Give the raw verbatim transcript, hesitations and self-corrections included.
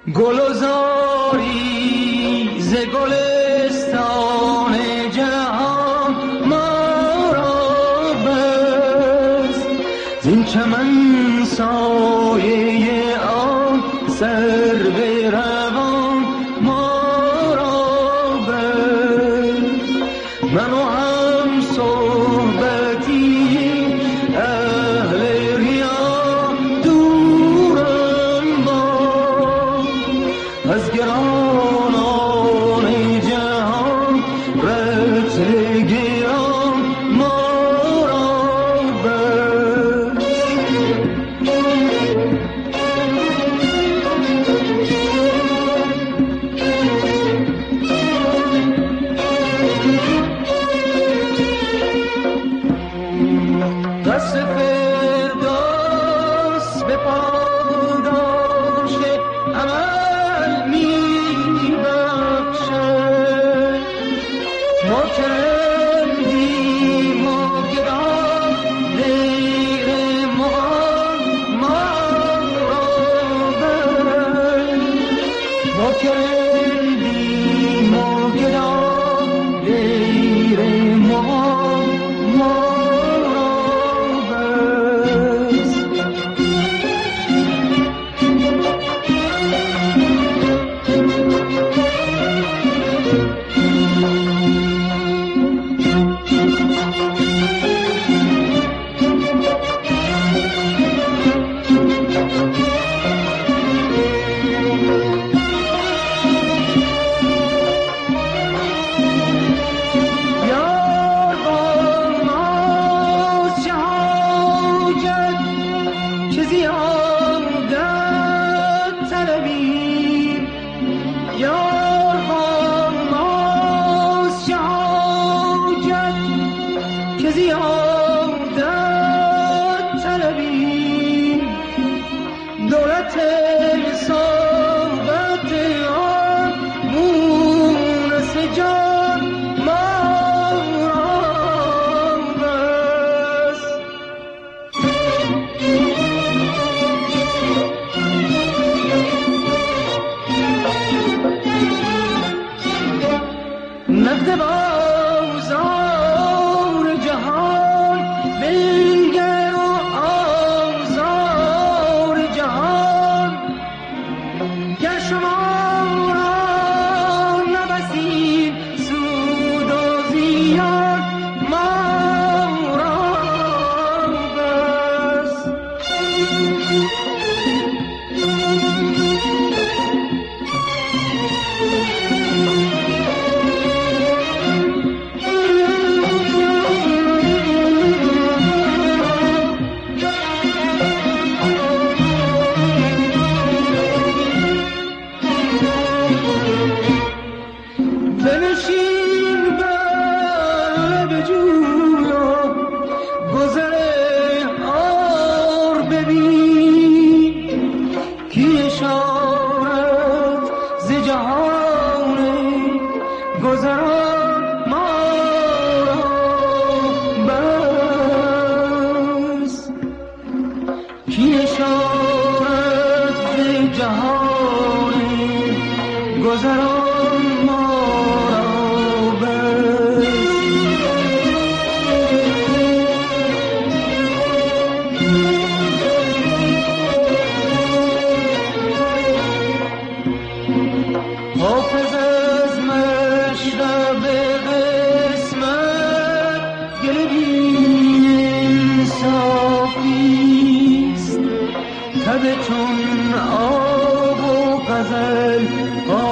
گل و زاری ز گلستان جهان ما را بست، زین چمن سایه آن سرو روان ما را بست. من و هم صحبتی اهل ریا دورم با، از گرانان جهان رطل گران ما را بست. دست فردوس به پاداش عمل می بخشد، ما کردیم و گران دیر مغان ما را بست. ما کردیم و گران دیر مغان ما نقد بازار جهان بنگر و آزار جهان، گر شما را نبسید سود و زیان ما را بست. بنشین بر بجوی و گذر آر ببین، کی اشارت ز جهان گذران ما را بست. کی اشارت ز جهان گذران ما حافظ از مشرب قسمت گل بی انصافیست، تب چون آب و غزل